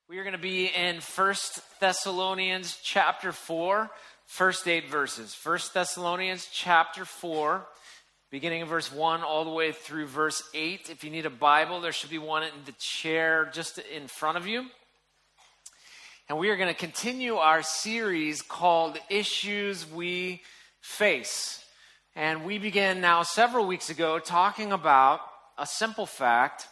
We are going to be in 1 Thessalonians chapter 4, first 8 verses. 1 Thessalonians chapter 4, beginning in verse 1 all the way through verse 8. If you need a Bible, there should be one in the chair just in front of you. And we are going to continue our series called Issues We Face. And we began now several weeks ago talking about a simple fact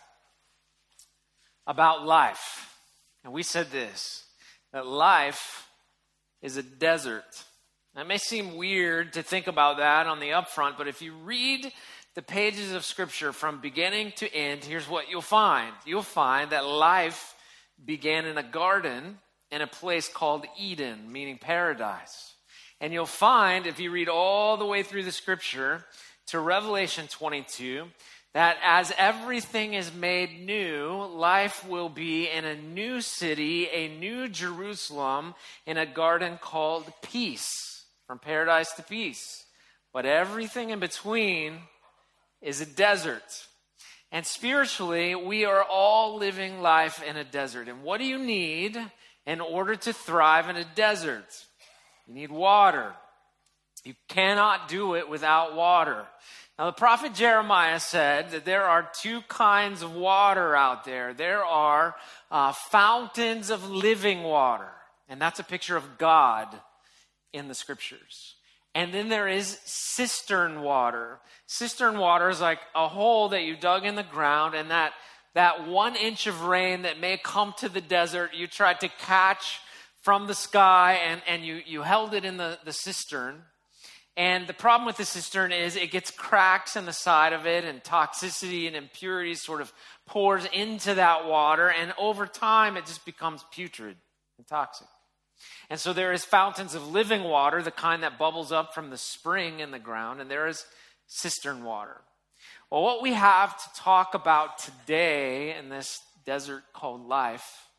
about life. And we said this, that life is a desert. Now, it may seem weird to think about that on the upfront, but if you read the pages of Scripture from beginning to end, here's what you'll find. You'll find that life began in a garden in a place called Eden, meaning paradise. And you'll find, if you read all the way through the Scripture to Revelation 22, that as everything is made new, life will be in a new city, a new Jerusalem, in a garden called peace, from paradise to peace. But everything in between is a desert. And spiritually, we are all living life in a desert. And what do you need in order to thrive in a desert? You need water. You cannot do it without water. Now, the prophet Jeremiah said that there are two kinds of water out there. There are fountains of living water, and that's a picture of God in the Scriptures. And then there is cistern water. Cistern water is like a hole that you dug in the ground, and that 1 inch of rain that may come to the desert, you tried to catch from the sky, and you held it in the cistern. And the problem with the cistern is it gets cracks in the side of it, and toxicity and impurities sort of pours into that water, and over time it just becomes putrid and toxic. And so there is fountains of living water, the kind that bubbles up from the spring in the ground, and there is cistern water. Well, what we have to talk about today in this desert called life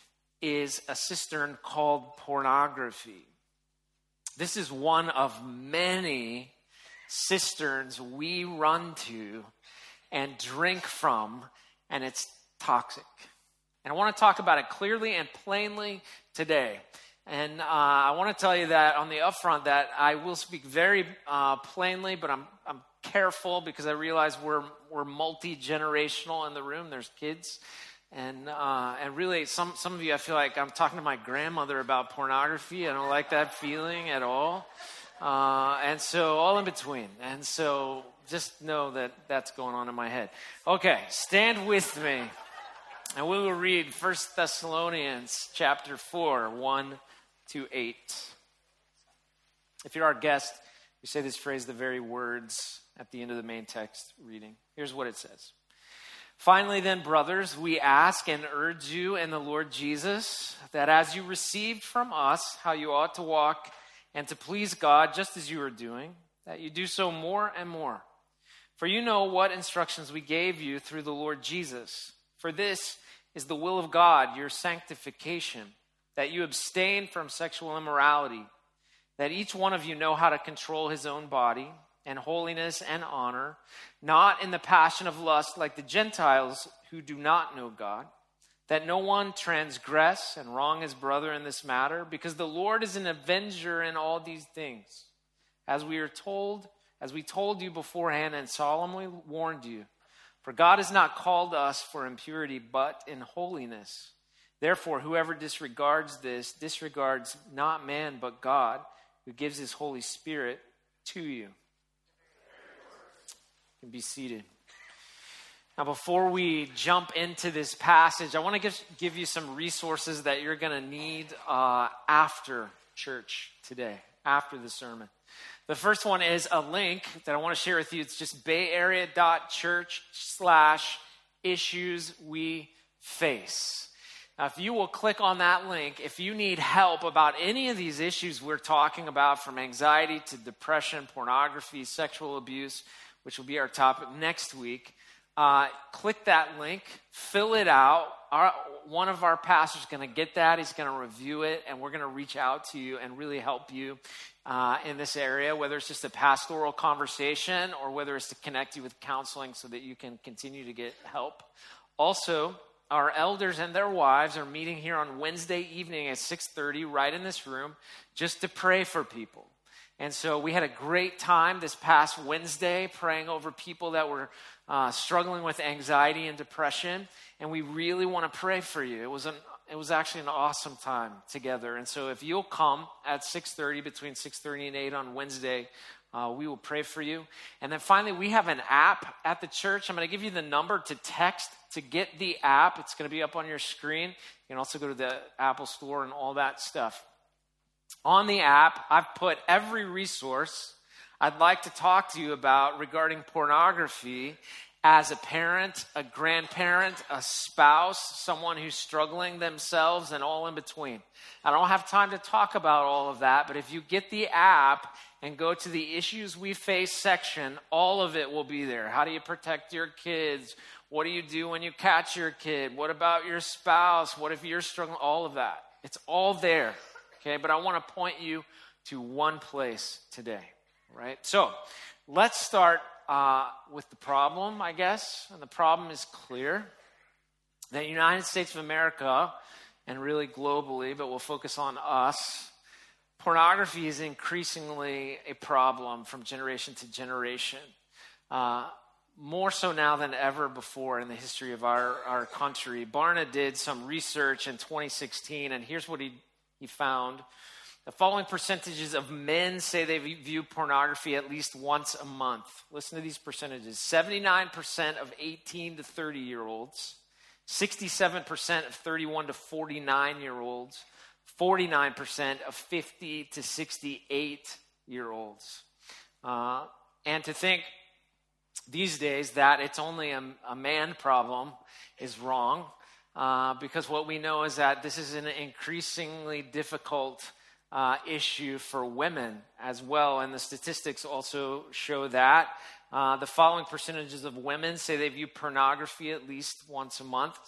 is a cistern called pornography. This is one of many cisterns we run to and drink from, and it's toxic. And I want to talk about it clearly and plainly today. And I want to tell you that on the upfront that I will speak very plainly, but I'm careful because I realize we're multi-generational in the room. There's kids. And really, some of you, I feel like I'm talking to my grandmother about pornography. I don't like that feeling at all. And so all in between. And so just know that that's going on in my head. Okay, stand with me. And we will read 1 Thessalonians chapter 4, 1 to 8. If you're our guest, we say this phrase, the very words at the end of the main text reading. Here's what it says. Finally then, brothers, we ask and urge you in the Lord Jesus that as you received from us how you ought to walk and to please God just as you are doing, that you do so more and more. For you know what instructions we gave you through the Lord Jesus. For this is the will of God, your sanctification, that you abstain from sexual immorality, that each one of you know how to control his own body and holiness and honor, not in the passion of lust like the Gentiles who do not know God, that no one transgress and wrong his brother in this matter, because the Lord is an avenger in all these things. As we told you beforehand and solemnly warned you, for God has not called us for impurity, but in holiness. Therefore, whoever disregards this disregards not man, but God, who gives his Holy Spirit to you. You can be seated. Now, before we jump into this passage, I want to give you some resources that you're going to need after church today, after the sermon. The first one is a link that I want to share with you. It's just bayarea.church/issuesweface. Now, if you will click on that link, if you need help about any of these issues we're talking about, from anxiety to depression, pornography, sexual abuse, which will be our topic next week, click that link, fill it out. One of our pastors is going to get that. He's going to review it, and we're going to reach out to you and really help you in this area, whether it's just a pastoral conversation or whether it's to connect you with counseling so that you can continue to get help. Also, our elders and their wives are meeting here on Wednesday evening at 6:30 right in this room just to pray for people. And so we had a great time this past Wednesday praying over people that were struggling with anxiety and depression. And we really want to pray for you. It was actually an awesome time together. And so if you'll come at 6:30, between 6:30 and 8 on Wednesday, we will pray for you. And then finally, we have an app at the church. I'm going to give you the number to text to get the app. It's going to be up on your screen. You can also go to the Apple Store and all that stuff. On the app, I've put every resource I'd like to talk to you about regarding pornography as a parent, a grandparent, a spouse, someone who's struggling themselves, and all in between. I don't have time to talk about all of that, but if you get the app and go to the Issues We Face section, all of it will be there. How do you protect your kids? What do you do when you catch your kid? What about your spouse? What if you're struggling? All of that. It's all there, okay? But I want to point you to one place today, right? So let's start with the problem, I guess. And the problem is clear. The United States of America, and really globally, but we'll focus on us, pornography is increasingly a problem from generation to generation. More so now than ever before in the history of our country. Barna did some research in 2016, and here's what he found. The following percentages of men say they view pornography at least once a month. Listen to these percentages. 79% of 18 to 30-year-olds, 67% of 31 to 49-year-olds, 49% of 50 to 68-year-olds. And to think these days that it's only a man problem is wrong, because what we know is that this is an increasingly difficult issue for women as well, and the statistics also show that. The following percentages of women say they view pornography at least once a month.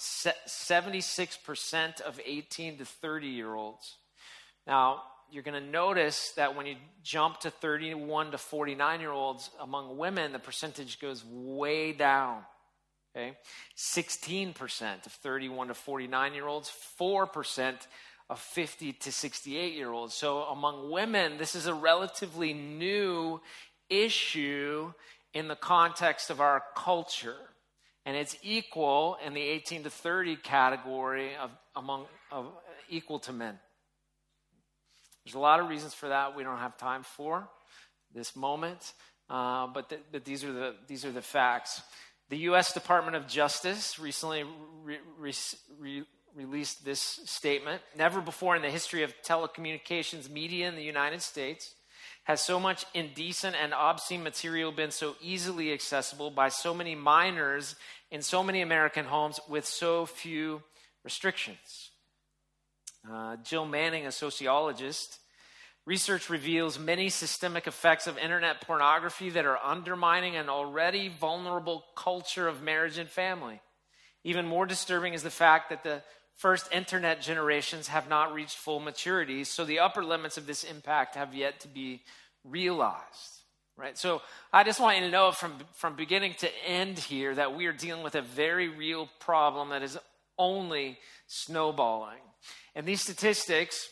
76% of 18 to 30-year-olds. Now, you're going to notice that when you jump to 31 to 49-year-olds among women, the percentage goes way down. Okay, 16% of 31 to 49-year-olds, 4% of 50 to 68-year-olds. So among women, this is a relatively new issue in the context of our culture. And it's equal in the 18 to 30 category of equal to men. There's a lot of reasons for that we don't have time for this moment, but these are the facts. The U.S. Department of Justice recently released this statement. Never before in the history of telecommunications media in the United States has so much indecent and obscene material been so easily accessible by so many minors in so many American homes with so few restrictions. Jill Manning, a sociologist, research reveals many systemic effects of internet pornography that are undermining an already vulnerable culture of marriage and family. Even more disturbing is the fact that the first internet generations have not reached full maturity, so the upper limits of this impact have yet to be realized. Right? So I just want you to know from beginning to end here that we are dealing with a very real problem that is only snowballing. And these statistics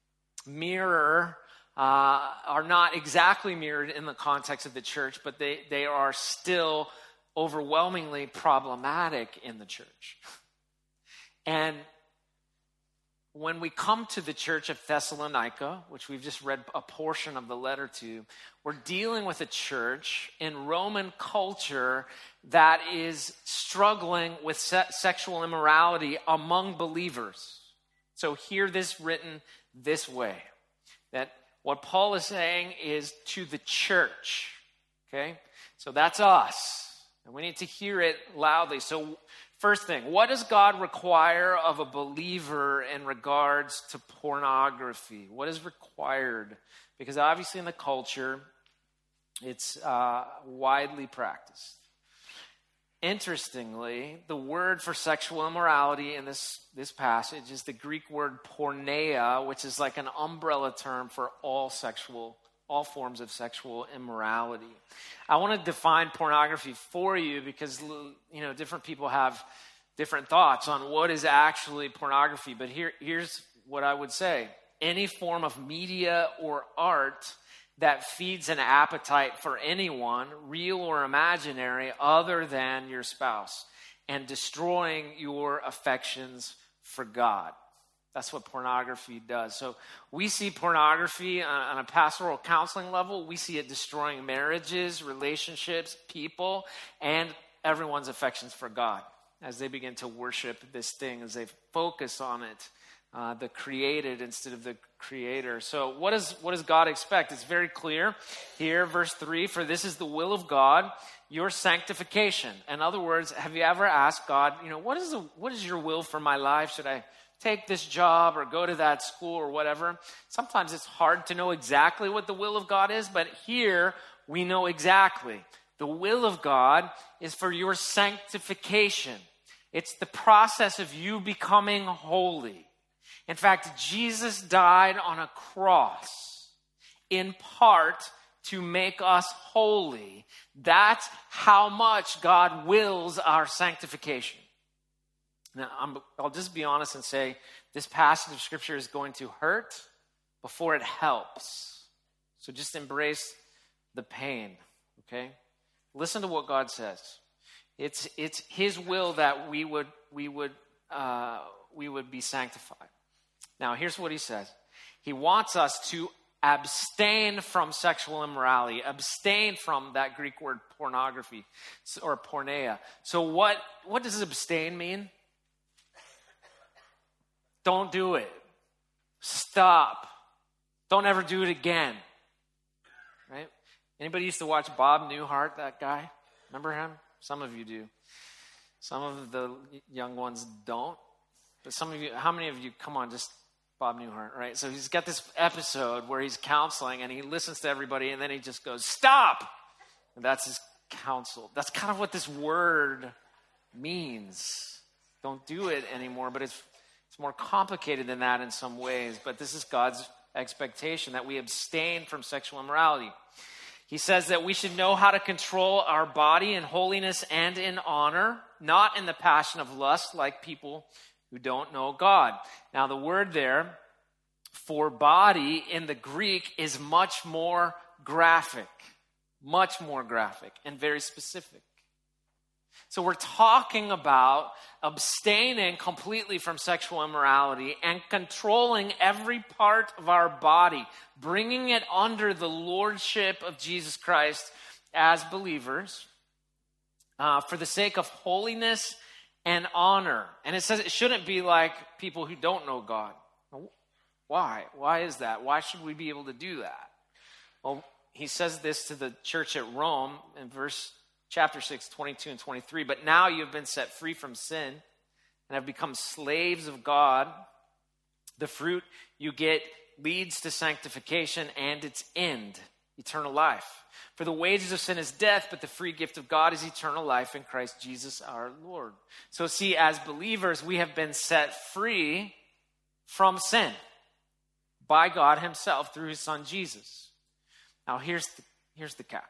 are not exactly mirrored in the context of the church, but they are still overwhelmingly problematic in the church. And when we come to the church of Thessalonica, which we've just read a portion of the letter to, we're dealing with a church in Roman culture that is struggling with sexual immorality among believers. So hear this written this way, that what Paul is saying is to the church, okay? So that's us, and we need to hear it loudly. So first thing, what does God require of a believer in regards to pornography? What is required? Because obviously in the culture, it's widely practiced. Interestingly, the word for sexual immorality in this passage is the Greek word porneia, which is like an umbrella term for all forms of sexual immorality. I want to define pornography for you because different people have different thoughts on what is actually pornography, but here's what I would say. Any form of media or art that feeds an appetite for anyone, real or imaginary, other than your spouse, and destroying your affections for God. That's what pornography does. So we see pornography on a pastoral counseling level. We see it destroying marriages, relationships, people, and everyone's affections for God as they begin to worship this thing, as they focus on it, the created instead of the creator. So what does God expect? It's very clear here, verse 3, for this is the will of God, your sanctification. In other words, have you ever asked God, what is your will for my life? Should I take this job or go to that school or whatever? Sometimes it's hard to know exactly what the will of God is, but here we know exactly. The will of God is for your sanctification. It's the process of you becoming holy. In fact, Jesus died on a cross in part to make us holy. That's how much God wills our sanctification. Now, I'll just be honest and say this passage of Scripture is going to hurt before it helps. So just embrace the pain, okay? Listen to what God says. It's His will that we would be sanctified. Now, here's what He says. He wants us to abstain from sexual immorality, abstain from that Greek word pornography or porneia. So what does abstain mean? Don't do it. Stop. Don't ever do it again. Right? Anybody used to watch Bob Newhart, that guy? Remember him? Some of you do. Some of the young ones don't. But some of you, how many of you, come on, just Bob Newhart, right? So he's got this episode where he's counseling and he listens to everybody and then he just goes, stop! And that's his counsel. That's kind of what this word means. Don't do it anymore, but it's more complicated than that in some ways, but this is God's expectation that we abstain from sexual immorality. He says that we should know how to control our body in holiness and in honor, not in the passion of lust like people who don't know God. Now, the word there for body in the Greek is much more graphic and very specific. So we're talking about abstaining completely from sexual immorality and controlling every part of our body, bringing it under the lordship of Jesus Christ as believers for the sake of holiness and honor. And it says it shouldn't be like people who don't know God. Why? Why is that? Why should we be able to do that? Well, he says this to the church at Rome in chapter 6, 22 and 23. But now you have been set free from sin and have become slaves of God. The fruit you get leads to sanctification and its end, eternal life. For the wages of sin is death, but the free gift of God is eternal life in Christ Jesus our Lord. So see, as believers, we have been set free from sin by God Himself through His Son Jesus. Now here's the catch.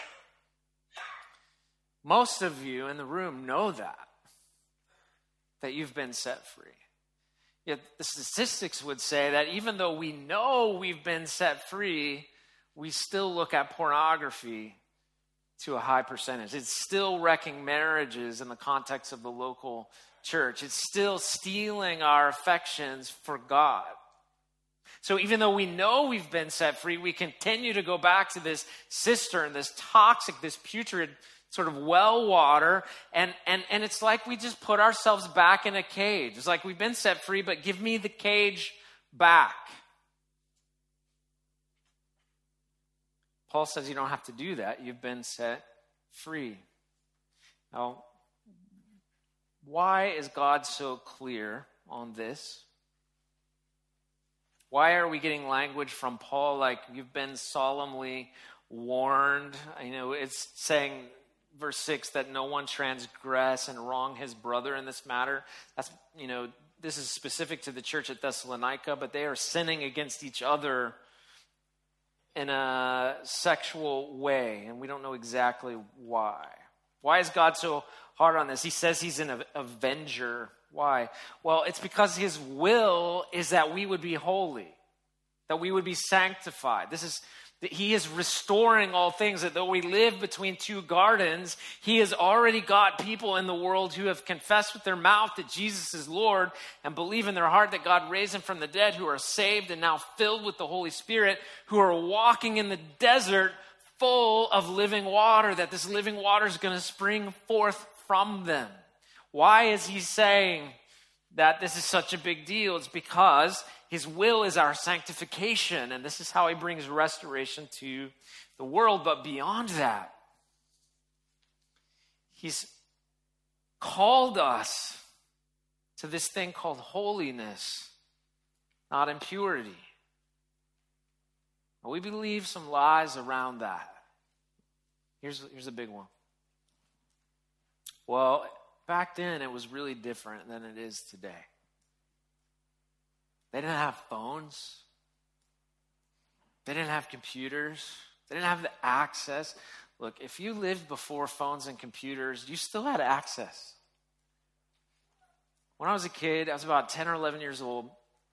Most of you in the room know that you've been set free. Yet the statistics would say that even though we know we've been set free, we still look at pornography to a high percentage. It's still wrecking marriages in the context of the local church. It's still stealing our affections for God. So even though we know we've been set free, we continue to go back to this cistern, this toxic, this putrid sort of well water, and it's like we just put ourselves back in a cage. It's like we've been set free, but give me the cage back. Paul says you don't have to do that. You've been set free. Now, why is God so clear on this? Why are we getting language from Paul like you've been solemnly warned? It's saying, verse 6, that no one transgress and wrong his brother in this matter. That's, this is specific to the church at Thessalonica, but they are sinning against each other in a sexual way, and we don't know exactly why. Why is God so hard on this. He says he's an avenger. Why? Well, it's because his will is that we would be holy, that we would be sanctified. He is restoring all things, that though we live between two gardens, he has already got people in the world who have confessed with their mouth that Jesus is Lord and believe in their heart that God raised him from the dead, who are saved and now filled with the Holy Spirit, who are walking in the desert full of living water, that this living water is going to spring forth from them. Why is he saying that this is such a big deal? It's because his will is our sanctification, and this is how he brings restoration to the world. But beyond that, he's called us to this thing called holiness, not impurity. We believe some lies around that. Here's a big one. Well, back then it was really different than it is today. They didn't have phones. They didn't have computers. They didn't have the access. Look, if you lived before phones and computers, you still had access. When I was a kid, I was about 10 or 11 years old,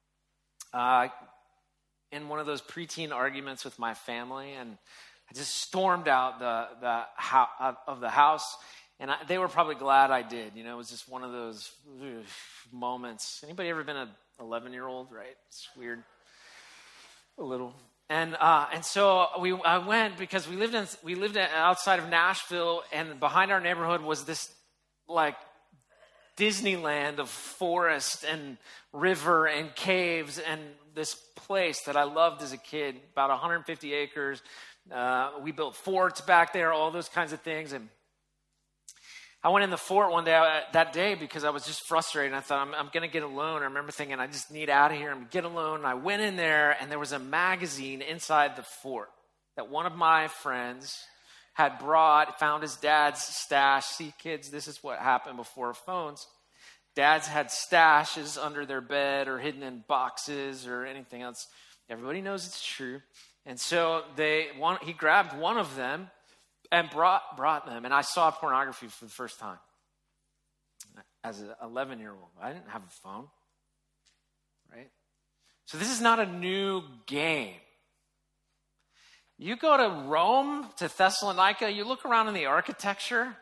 in one of those preteen arguments with my family, and I just stormed out of the house, and they were probably glad I did. You know, it was just one of those moments. Anybody ever been an 11-year-old, right? It's weird, a little. And so I went because we lived outside of Nashville, and behind our neighborhood was this like Disneyland of forest and river and caves, and this place that I loved as a kid, about 150 acres. We built forts back there, all those kinds of things. And I went in the fort one day that day because I was just frustrated. I thought, I'm going to get a loan. I remember thinking, I just need out of here. I'm going to get a loan. And I went in there, and there was a magazine inside the fort that one of my friends had found his dad's stash. See, kids, this is what happened before phones. Dads had stashes under their bed or hidden in boxes or anything else. Everybody knows it's true. And so he grabbed one of them and brought them. And I saw pornography for the first time as an 11-year-old. I didn't have a phone, right? So this is not a new game. You go to Rome, to Thessalonica, you look around in the architecture.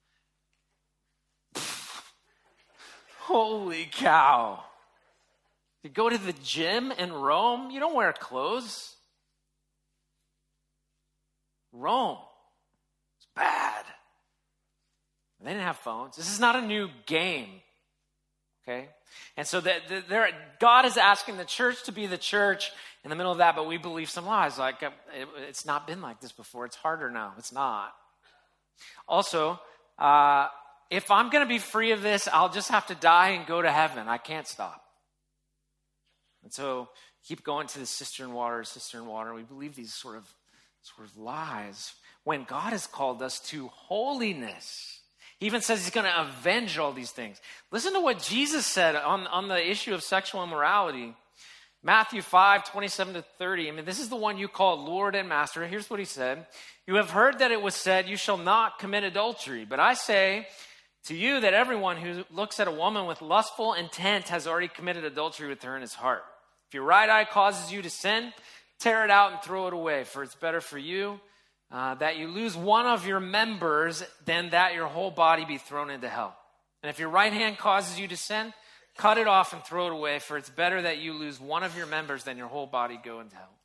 Holy cow. You go to the gym in Rome, you don't wear clothes. Rome. It's bad. They didn't have phones. This is not a new game. Okay? And so God is asking the church to be the church in the middle of that, but we believe some lies. Like, it's not been like this before. It's harder now. It's not. Also, if I'm going to be free of this, I'll just have to die and go to heaven. I can't stop. And so keep going to the cistern water. We believe these sort of lies when God has called us to holiness. He even says he's going to avenge all these things. Listen to what Jesus said on the issue of sexual immorality. Matthew 5:27-30. I mean, this is the one you call Lord and Master. Here's what he said. You have heard that it was said, you shall not commit adultery. But I say to you that everyone who looks at a woman with lustful intent has already committed adultery with her in his heart. If your right eye causes you to sin, tear it out and throw it away, for it's better for you that you lose one of your members than that your whole body be thrown into hell. And if your right hand causes you to sin, cut it off and throw it away, for it's better that you lose one of your members than your whole body go into hell.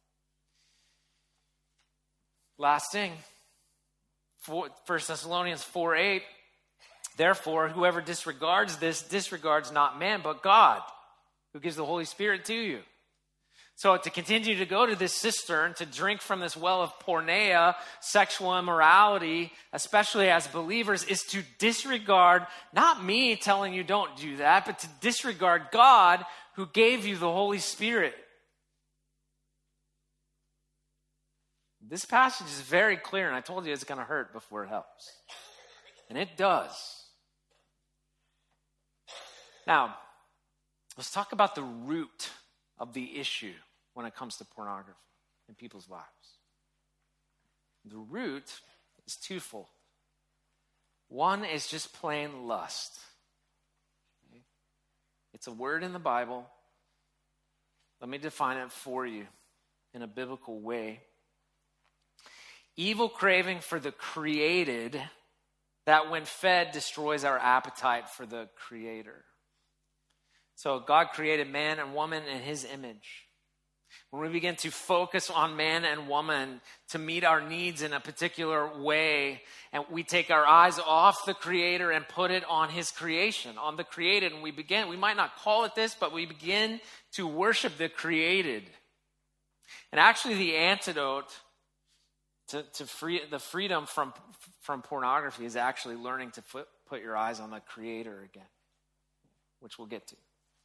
Last thing, 1 Thessalonians 4:8. Therefore, whoever disregards this disregards not man, but God, who gives the Holy Spirit to you. So to continue to go to this cistern, to drink from this well of porneia, sexual immorality, especially as believers, is to disregard, not me telling you don't do that, but to disregard God who gave you the Holy Spirit. This passage is very clear, and I told you it's going to hurt before it helps. And it does. Now, let's talk about the root of the issue when it comes to pornography in people's lives. The root is twofold. One is just plain lust. Okay? It's a word in the Bible. Let me define it for you in a biblical way. Evil craving for the created that when fed destroys our appetite for the Creator. So God created man and woman in his image. When we begin to focus on man and woman to meet our needs in a particular way, and we take our eyes off the Creator and put it on his creation, on the created, and we might not call it this, but we begin to worship the created. And actually the antidote to the freedom from pornography is actually learning to put your eyes on the Creator again, which we'll get to.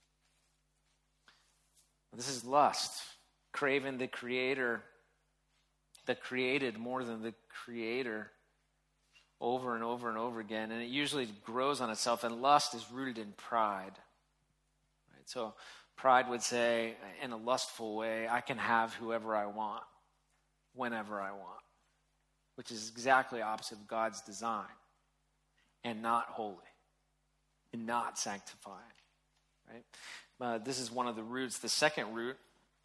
This is lust, craving the Creator, the created more than the Creator, over and over and over again. And it usually grows on itself, and lust is rooted in pride. Right? So pride would say, in a lustful way, I can have whoever I want, whenever I want, which is exactly opposite of God's design, and not holy, and not sanctifying. Right? This is one of the roots. The second root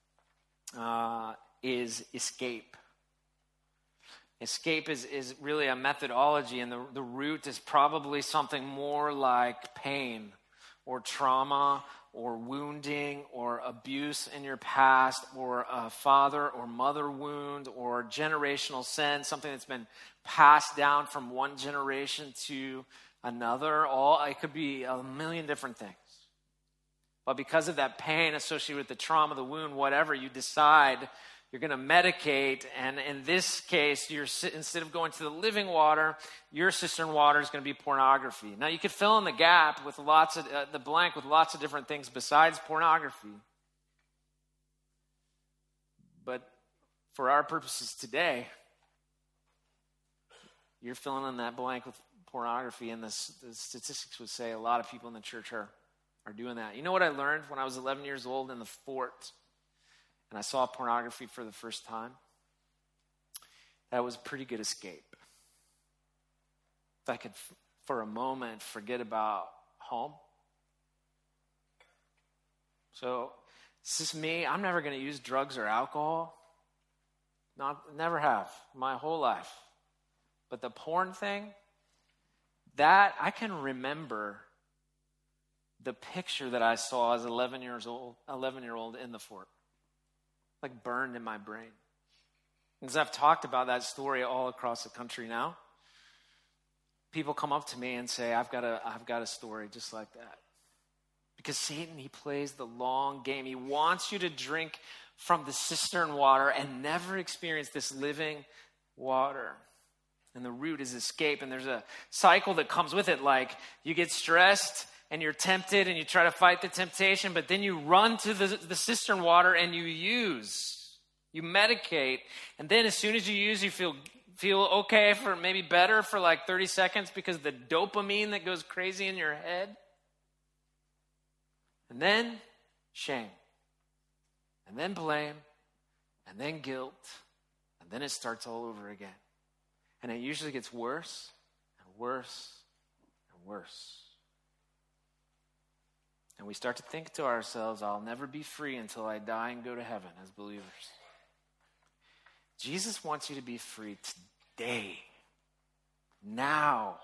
is escape. Escape is really a methodology, and the root is probably something more like pain or trauma or wounding or abuse in your past or a father or mother wound or generational sin, something that's been passed down from one generation to another. It could be a million different things. But because of that pain associated with the trauma, the wound, whatever, you decide you're going to medicate. And in this case, instead of going to the living water, your cistern water is going to be pornography. Now, you could fill in the gap with the blank with lots of different things besides pornography. But for our purposes today, you're filling in that blank with pornography, and the statistics would say a lot of people in the church are doing that. You know what I learned when I was 11 years old in the fort and I saw pornography for the first time? That was a pretty good escape. If I could, for a moment, forget about home. So, this is me. I'm never going to use drugs or alcohol. Never have, my whole life. But the porn thing, that I can remember the picture that I saw as 11-year-old in the fort, like burned in my brain. Because I've talked about that story all across the country now. People come up to me and say, I've got a story just like that. Because Satan, he plays the long game. He wants you to drink from the cistern water and never experience this living water. And the root is escape. And there's a cycle that comes with it. Like you get stressed and you're tempted and you try to fight the temptation, but then you run to the cistern water and you medicate. And then as soon as you use, you feel okay for maybe better for like 30 seconds because the dopamine that goes crazy in your head. And then shame. And then blame. And then guilt. And then it starts all over again. And it usually gets worse and worse and worse. And we start to think to ourselves, I'll never be free until I die and go to heaven as believers. Jesus wants you to be free today. Now.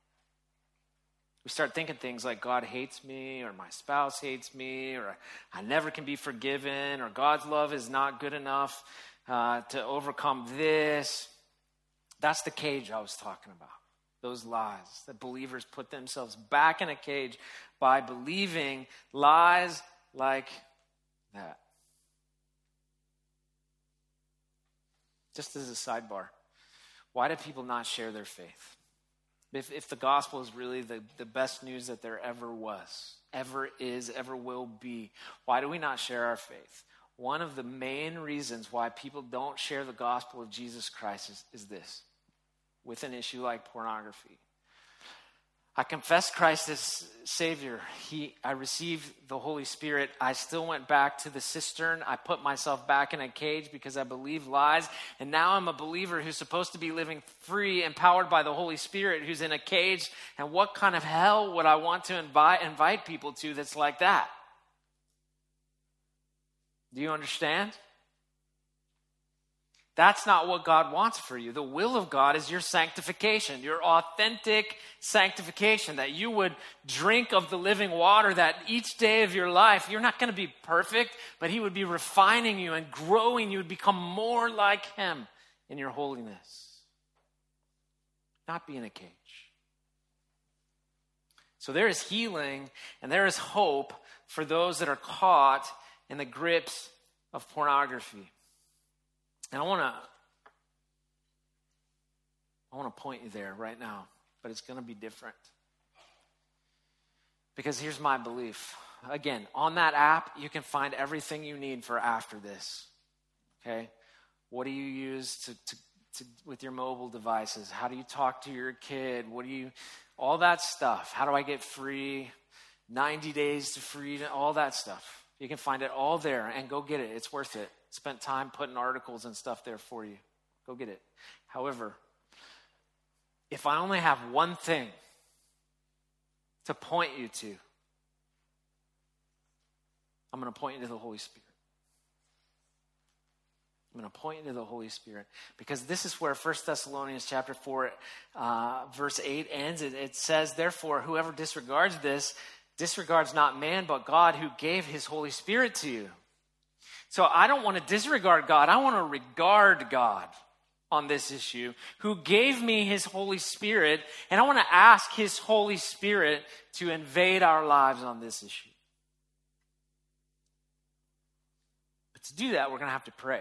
We start thinking things like God hates me, or my spouse hates me, or I never can be forgiven, or God's love is not good enough to overcome this. That's the cage I was talking about. Those lies that believers put themselves back in a cage by believing lies like that. Just as a sidebar, why do people not share their faith? If the gospel is really the best news that there ever was, ever is, ever will be, why do we not share our faith? One of the main reasons why people don't share the gospel of Jesus Christ is this, with an issue like pornography. I confessed Christ as Savior. I received the Holy Spirit. I still went back to the cistern. I put myself back in a cage because I believe lies. And now I'm a believer who's supposed to be living free, empowered by the Holy Spirit, who's in a cage. And what kind of hell would I want to invite people to that's like that? Do you understand? That's not what God wants for you. The will of God is your sanctification, your authentic sanctification, that you would drink of the living water, that each day of your life, you're not going to be perfect, but he would be refining you and growing you to become more like him in your holiness. Not be in a cage. So there is healing and there is hope for those that are caught in the grips of pornography. And I want to point you there right now, but it's going to be different. Because here's my belief. Again, on that app, you can find everything you need for after this. Okay? What do you use to with your mobile devices? How do you talk to your kid? All that stuff. How do I get free? 90 days to freedom, all that stuff. You can find it all there and go get it. It's worth it. Spent time putting articles and stuff there for you. Go get it. However, if I only have one thing to point you to, I'm going to point you to the Holy Spirit. I'm going to point you to the Holy Spirit. Because this is where 1 Thessalonians chapter 4, verse 8 ends. It says, therefore, whoever disregards this, disregards not man, but God who gave his Holy Spirit to you. So I don't want to disregard God. I want to regard God on this issue, who gave me his Holy Spirit, and I want to ask his Holy Spirit to invade our lives on this issue. But to do that, we're going to have to pray.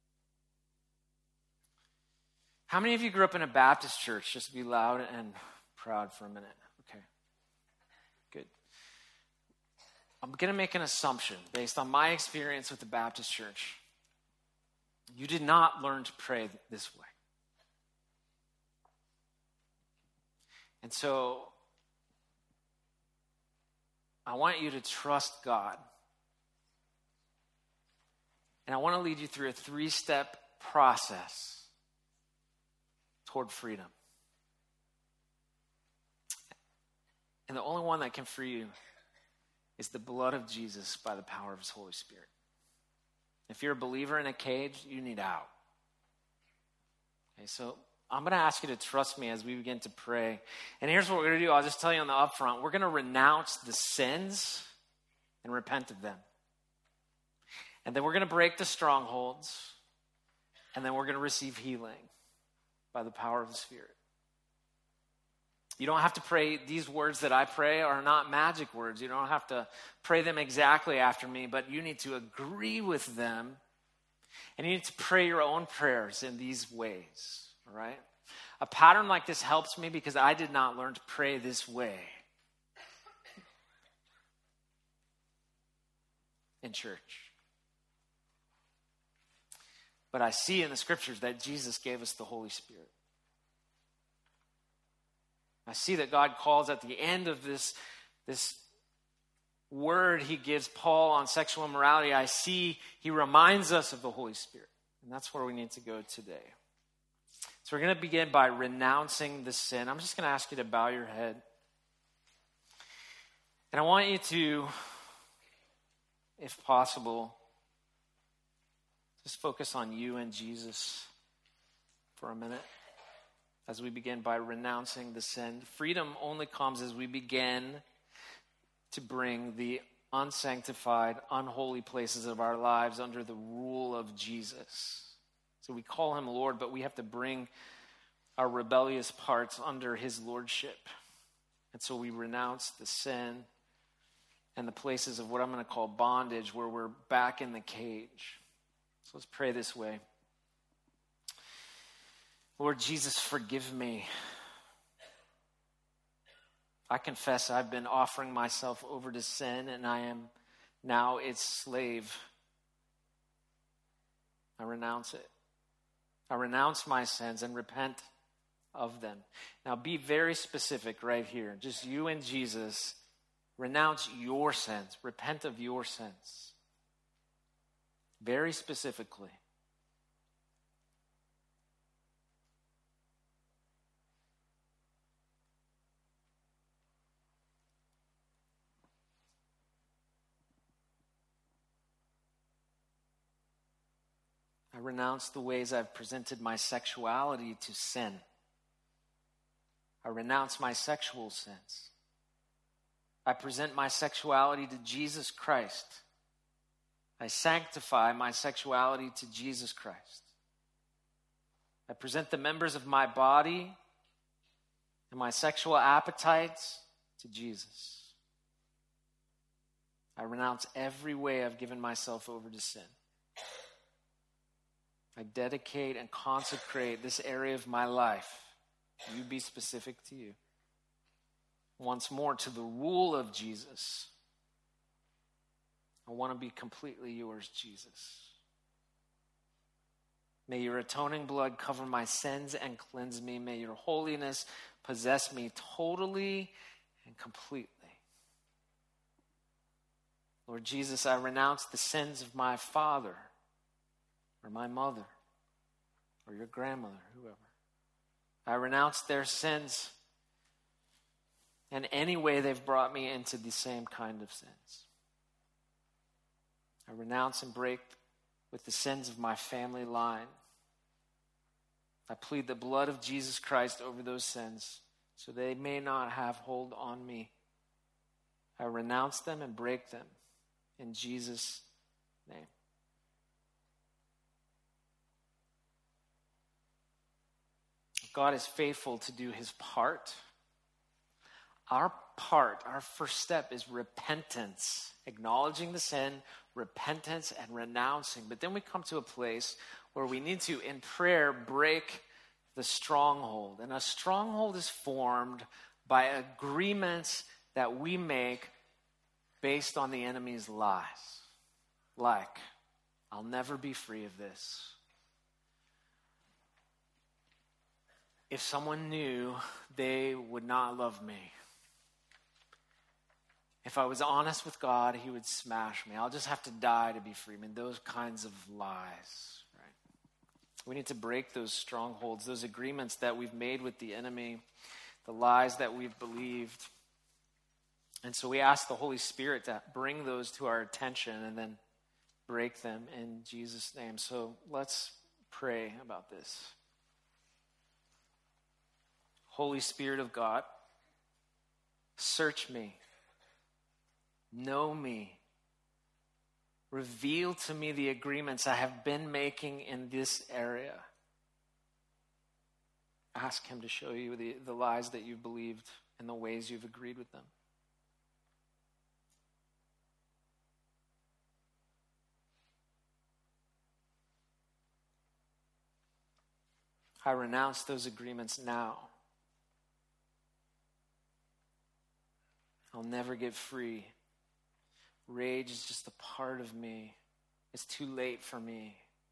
How many of you grew up in a Baptist church? Just be loud and proud for a minute. Okay, good. I'm going to make an assumption based on my experience with the Baptist church. You did not learn to pray this way. And so, I want you to trust God. And I want to lead you through a 3-step process toward freedom. And the only one that can free you is the blood of Jesus by the power of his Holy Spirit. If you're a believer in a cage, you need out. Okay, so I'm going to ask you to trust me as we begin to pray. And here's what we're going to do. I'll just tell you on the upfront. We're going to renounce the sins and repent of them. And then we're going to break the strongholds. And then we're going to receive healing by the power of the Spirit. You don't have to pray. These words that I pray are not magic words. You don't have to pray them exactly after me, but you need to agree with them. And you need to pray your own prayers in these ways, all right? A pattern like this helps me because I did not learn to pray this way in church. But I see in the scriptures that Jesus gave us the Holy Spirit. I see that God calls at the end of this word he gives Paul on sexual immorality. I see he reminds us of the Holy Spirit. And that's where we need to go today. So we're going to begin by renouncing the sin. I'm just going to ask you to bow your head. And I want you to, if possible, just focus on you and Jesus for a minute. As we begin by renouncing the sin. Freedom only comes as we begin to bring the unsanctified, unholy places of our lives under the rule of Jesus. So we call him Lord, but we have to bring our rebellious parts under his lordship. And so we renounce the sin and the places of what I'm going to call bondage, where we're back in the cage. So let's pray this way. Lord Jesus, forgive me. I confess I've been offering myself over to sin, and I am now its slave. I renounce it. I renounce my sins and repent of them. Now be very specific right here. Just you and Jesus. Renounce your sins. Repent of your sins. Very specifically. I renounce the ways I've presented my sexuality to sin. I renounce my sexual sins. I present my sexuality to Jesus Christ. I sanctify my sexuality to Jesus Christ. I present the members of my body and my sexual appetites to Jesus. I renounce every way I've given myself over to sin. I dedicate and consecrate this area of my life. You be specific to you. Once more, to the rule of Jesus. I want to be completely yours, Jesus. May your atoning blood cover my sins and cleanse me. May your holiness possess me totally and completely. Lord Jesus, I renounce the sins of my father, or my mother, or your grandmother, whoever. I renounce their sins and any way they've brought me into the same kind of sins. I renounce and break with the sins of my family line. I plead the blood of Jesus Christ over those sins so they may not have hold on me. I renounce them and break them in Jesus' name. God is faithful to do his part. Our part, our first step is repentance, acknowledging the sin, repentance, and renouncing. But then we come to a place where we need to, in prayer, break the stronghold. And a stronghold is formed by agreements that we make based on the enemy's lies. Like, I'll never be free of this. If someone knew, they would not love me. If I was honest with God, he would smash me. I'll just have to die to be free. I mean, those kinds of lies, right? We need to break those strongholds, those agreements that we've made with the enemy, the lies that we've believed. And so we ask the Holy Spirit to bring those to our attention and then break them in Jesus' name. So let's pray about this. Holy Spirit of God, search me, know me, reveal to me the agreements I have been making in this area. Ask him to show you the lies that you've believed and the ways you've agreed with them. I renounce those agreements now. I'll never get free. Rage is just a part of me. It's too late for me.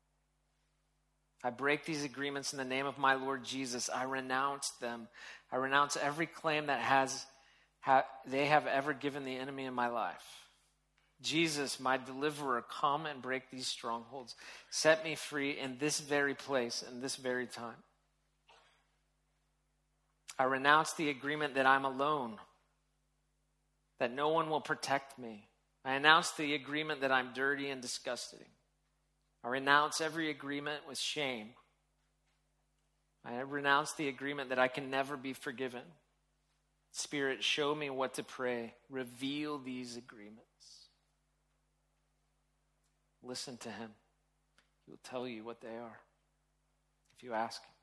I break these agreements in the name of my Lord Jesus. I renounce them. I renounce every claim that they have ever given the enemy in my life. Jesus, my deliverer, come and break these strongholds. Set me free in this very place, in this very time. I renounce the agreement that I'm alone, that no one will protect me. I announce the agreement that I'm dirty and disgusting. I renounce every agreement with shame. I renounce the agreement that I can never be forgiven. Spirit, show me what to pray. Reveal these agreements. Listen to him. He will tell you what they are if you ask him.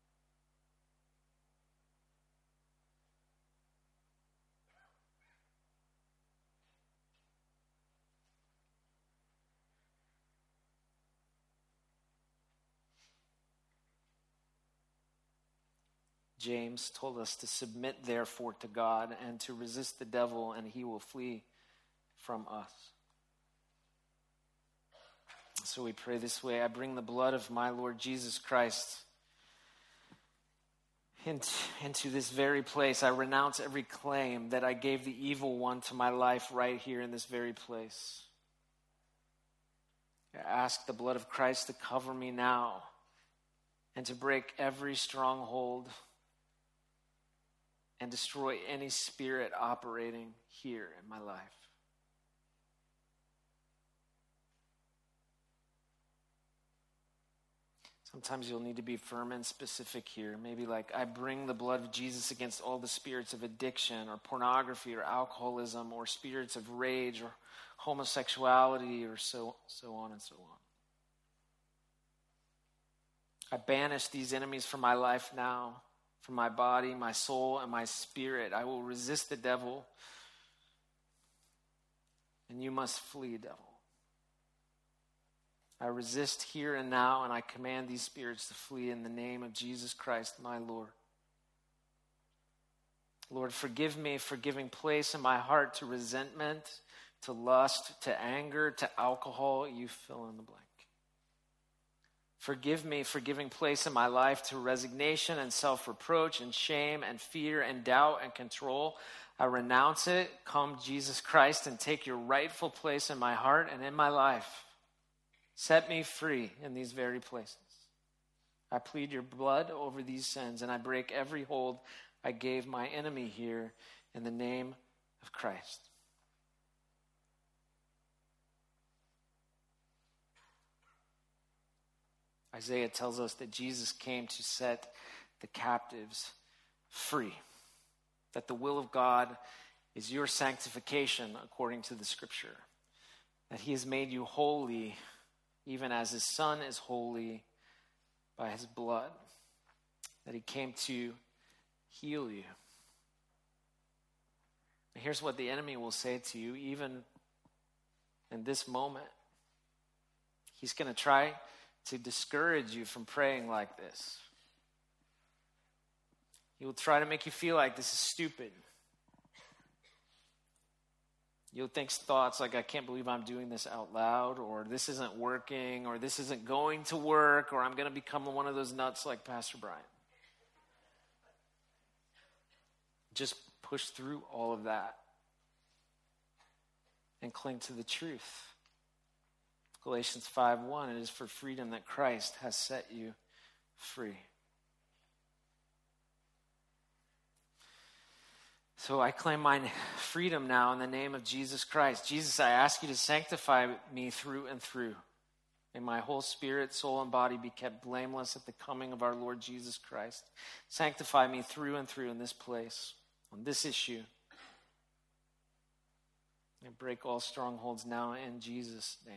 James told us to submit, therefore, to God and to resist the devil, and he will flee from us. So we pray this way. I bring the blood of my Lord Jesus Christ into this very place. I renounce every claim that I gave the evil one to my life right here in this very place. I ask the blood of Christ to cover me now and to break every stronghold and destroy any spirit operating here in my life. Sometimes you'll need to be firm and specific here. Maybe like, I bring the blood of Jesus against all the spirits of addiction or pornography or alcoholism or spirits of rage or homosexuality or so on and so on. I banish these enemies from my life now, from my body, my soul, and my spirit. I will resist the devil, and you must flee, devil. I resist here and now, and I command these spirits to flee in the name of Jesus Christ, my Lord. Lord, forgive me for giving place in my heart to resentment, to lust, to anger, to alcohol. You fill in the blank. Forgive me for giving place in my life to resignation and self-reproach and shame and fear and doubt and control. I renounce it. Come, Jesus Christ, and take your rightful place in my heart and in my life. Set me free in these very places. I plead your blood over these sins, and I break every hold I gave my enemy here in the name of Christ. Isaiah tells us that Jesus came to set the captives free, that the will of God is your sanctification according to the Scripture, that he has made you holy even as his Son is holy by his blood, that he came to heal you. And here's what the enemy will say to you, even in this moment. He's going to try to discourage you from praying like this. He will try to make you feel like this is stupid. You'll think thoughts like, I can't believe I'm doing this out loud, or this isn't working, or this isn't going to work, or I'm going to become one of those nuts like Pastor Brian. Just push through all of that and cling to the truth. Galatians 5:1, it is for freedom that Christ has set you free. So I claim my freedom now in the name of Jesus Christ. Jesus, I ask you to sanctify me through and through. May my whole spirit, soul, and body be kept blameless at the coming of our Lord Jesus Christ. Sanctify me through and through in this place, on this issue. And break all strongholds now in Jesus' name.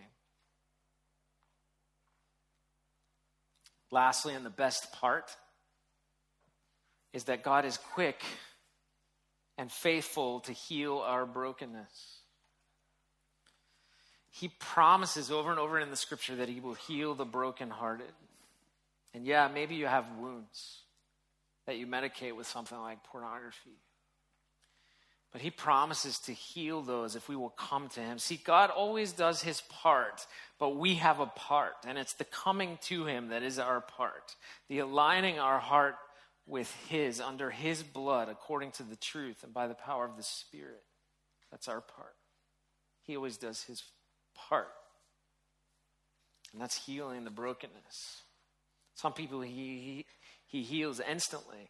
Lastly, and the best part, is that God is quick and faithful to heal our brokenness. He promises over and over in the Scripture that he will heal the brokenhearted. And yeah, maybe you have wounds that you medicate with something like pornography. But he promises to heal those if we will come to him. See, God always does his part, but we have a part. And it's the coming to him that is our part. The aligning our heart with his, under his blood, according to the truth and by the power of the Spirit. That's our part. He always does his part. And that's healing the brokenness. Some people he heals instantly.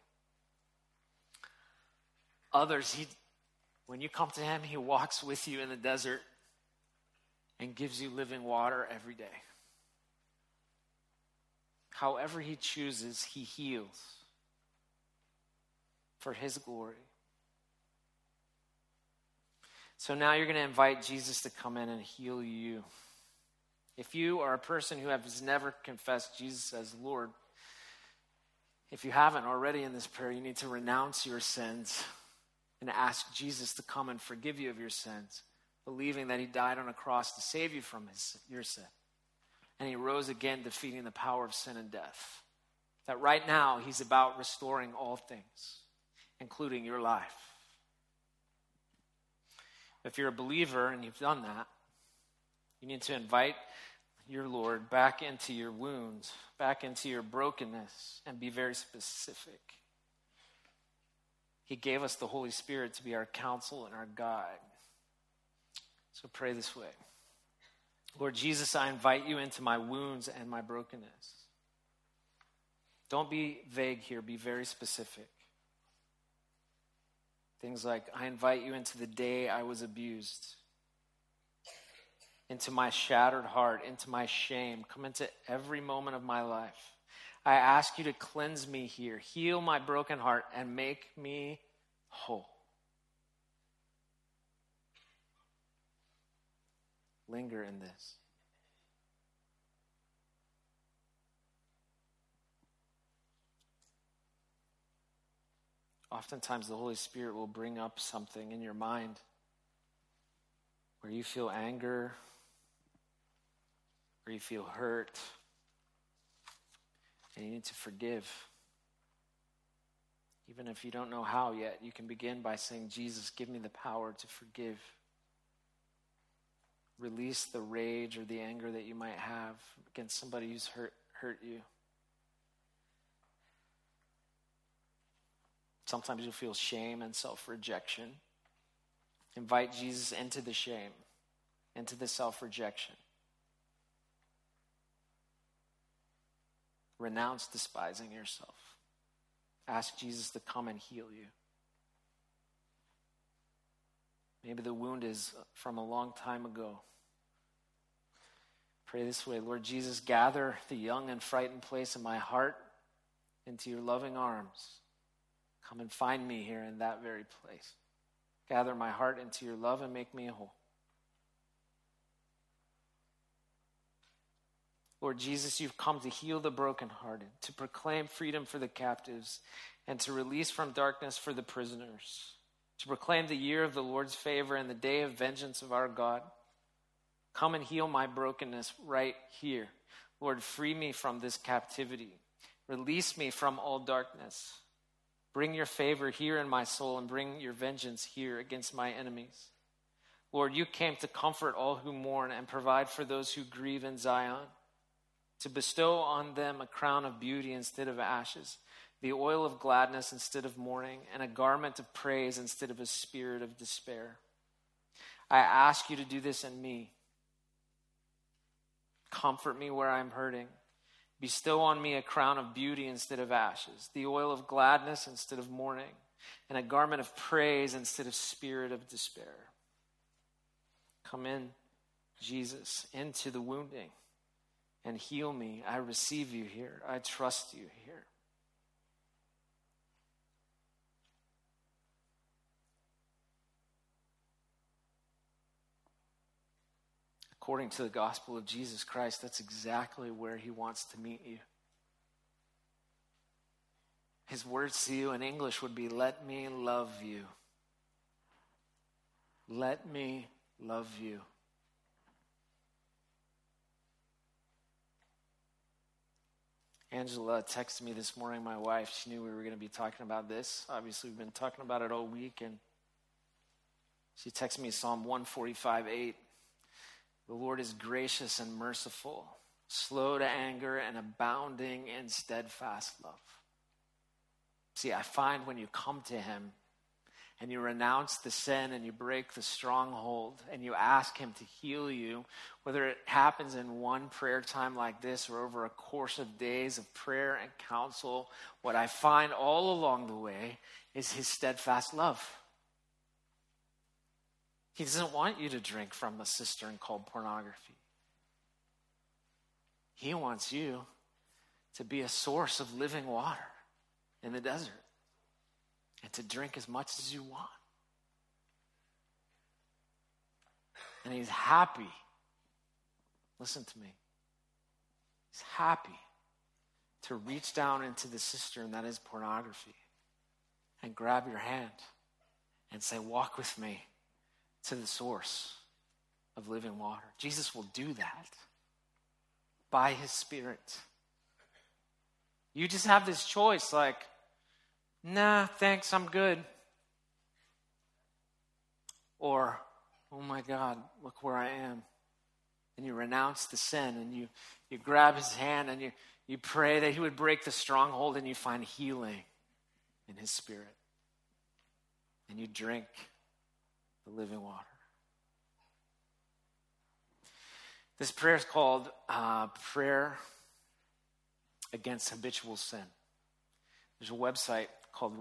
Others, when you come to him, he walks with you in the desert and gives you living water every day. However he chooses, he heals for his glory. So now you're going to invite Jesus to come in and heal you. If you are a person who has never confessed Jesus as Lord, if you haven't already in this prayer, you need to renounce your sins and ask Jesus to come and forgive you of your sins, believing that he died on a cross to save you from your sin. And he rose again, defeating the power of sin and death. That right now, he's about restoring all things, including your life. If you're a believer and you've done that, you need to invite your Lord back into your wounds, back into your brokenness, and be very specific. He gave us the Holy Spirit to be our counsel and our guide. So pray this way. Lord Jesus, I invite you into my wounds and my brokenness. Don't be vague here. Be very specific. Things like, I invite you into the day I was abused, into my shattered heart, into my shame. Come into every moment of my life. I ask you to cleanse me here, heal my broken heart, and make me whole. Linger in this. Oftentimes, the Holy Spirit will bring up something in your mind where you feel anger, where you feel hurt, and you need to forgive. Even if you don't know how yet, you can begin by saying, Jesus, give me the power to forgive. Release the rage or the anger that you might have against somebody who's hurt you. Sometimes you'll feel shame and self-rejection. Invite Jesus into the shame, into the self-rejection. Renounce despising yourself. Ask Jesus to come and heal you. Maybe the wound is from a long time ago. Pray this way. Lord Jesus, gather the young and frightened place in my heart into your loving arms. Come and find me here in that very place. Gather my heart into your love and make me whole. Lord Jesus, you've come to heal the brokenhearted, to proclaim freedom for the captives, and to release from darkness for the prisoners, to proclaim the year of the Lord's favor and the day of vengeance of our God. Come and heal my brokenness right here. Lord, free me from this captivity. Release me from all darkness. Bring your favor here in my soul and bring your vengeance here against my enemies. Lord, you came to comfort all who mourn and provide for those who grieve in Zion, to bestow on them a crown of beauty instead of ashes, the oil of gladness instead of mourning, and a garment of praise instead of a spirit of despair. I ask you to do this in me. Comfort me where I'm hurting. Bestow on me a crown of beauty instead of ashes, the oil of gladness instead of mourning, and a garment of praise instead of spirit of despair. Come in, Jesus, into the wounding and heal me. I receive you here. I trust you here. According to the gospel of Jesus Christ, that's exactly where he wants to meet you. His words to you in English would be, let me love you. Let me love you. Angela texted me this morning, my wife. She knew we were going to be talking about this. Obviously, we've been talking about it all week. And she texted me Psalm 145:8. The Lord is gracious and merciful, slow to anger and abounding in steadfast love. See, I find when you come to him and you renounce the sin and you break the stronghold and you ask him to heal you, whether it happens in one prayer time like this or over a course of days of prayer and counsel, what I find all along the way is his steadfast love. He doesn't want you to drink from a cistern called pornography. He wants you to be a source of living water in the desert and to drink as much as you want. And he's happy. Listen to me. He's happy to reach down into the cistern that is pornography and grab your hand and say, walk with me to the source of living water. Jesus will do that by his Spirit. You just have this choice like, nah, thanks, I'm good. Or, oh my God, look where I am. And you renounce the sin and you grab his hand and you pray that he would break the stronghold and you find healing in his Spirit. and you drink the living water. This prayer is called Prayer Against Habitual Sin. There's a website called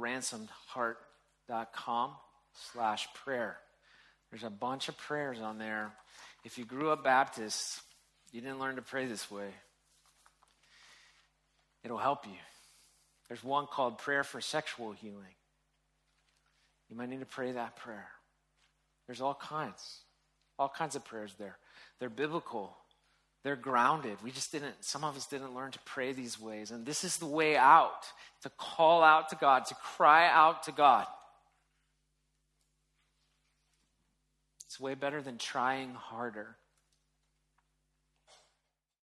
ransomedheart.com/prayer. There's a bunch of prayers on there. If you grew up Baptist, you didn't learn to pray this way. It'll help you. There's one called Prayer for Sexual Healing. You might need to pray that prayer. There's all kinds of prayers there. They're biblical. They're grounded. Some of us didn't learn to pray these ways. And this is the way out, to call out to God, to cry out to God. It's way better than trying harder.